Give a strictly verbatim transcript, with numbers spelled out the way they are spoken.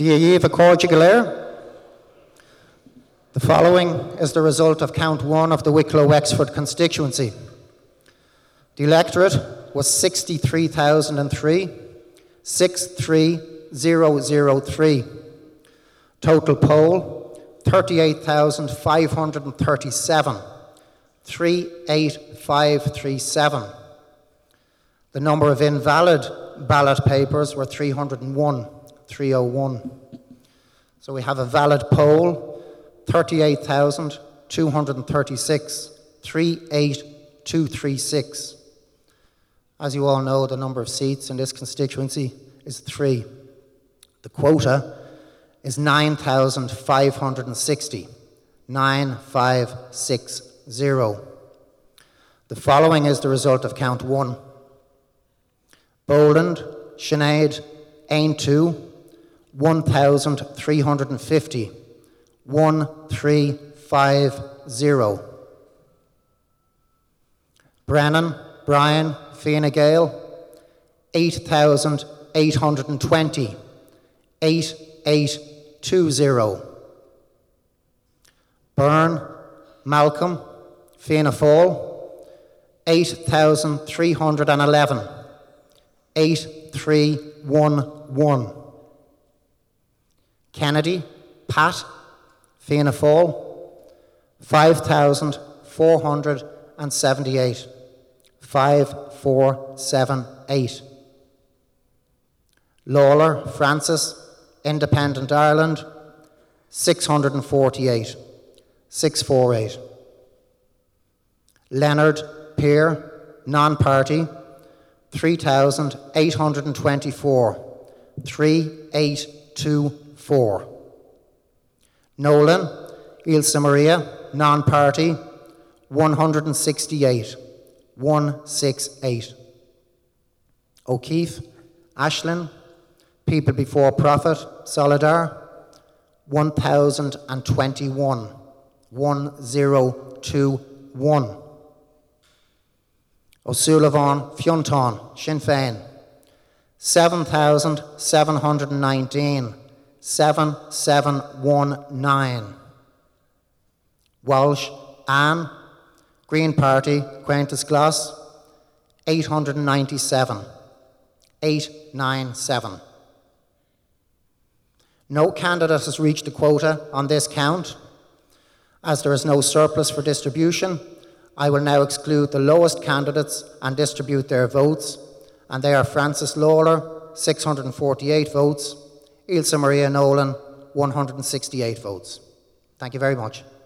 Díomh Cóide go léir. The following is the result of count one of the Wicklow Wexford constituency. The electorate was sixty-three thousand three, six three zero zero three. Total poll, thirty-eight thousand five hundred thirty-seven, three eight five three seven. The number of invalid ballot papers were three hundred one, three oh one. So we have a valid poll, thirty-eight thousand two hundred thirty-six, three eight two three six. As you all know, the number of seats in this constituency is three. The quota is nine thousand five hundred sixty, nine five six zero. The following is the result of count one. Boland, Sinead, Aintu, one thousand three hundred fifty, one three five zero. Brennan, Brian, Fianna Gael, eight thousand eight hundred twenty, eight eight two zero. Byrne, Malcolm, Fianna Fáil, eight thousand three hundred eleven, eight three one one. Kennedy, Pat, Fianna Fáil, five thousand four hundred seventy-eight, five four seven eight. Lawler, Francis, Independent Ireland, six hundred forty-eight, six four eight. Leonard, Peer, non-party, three thousand eight hundred twenty-four, three eight two four. Nolan, Ilse Maria, non-party, one hundred sixty-eight, one six eight. O'Keefe, Ashlyn, People Before Profit, Solidar, one thousand twenty-one, one zero two one. O'Sullivan, Fionn, Sinn Féin, seven thousand seven hundred nineteen, seven seven one nine. Walsh, Anne, Green Party, Quintus Gloss, eight hundred ninety-seven, eight nine seven. No candidate has reached the quota on this count. As there is no surplus for distribution, I will now exclude the lowest candidates and distribute their votes, and they are Francis Lawler, six hundred forty-eight votes, Ilse Maria Nolan, one hundred sixty-eight votes. Thank you very much.